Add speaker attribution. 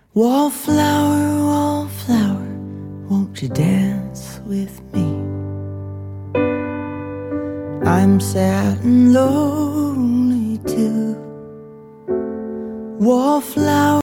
Speaker 1: Wallflower, won't you dance with me? I'm sad and lonely too. Wallflower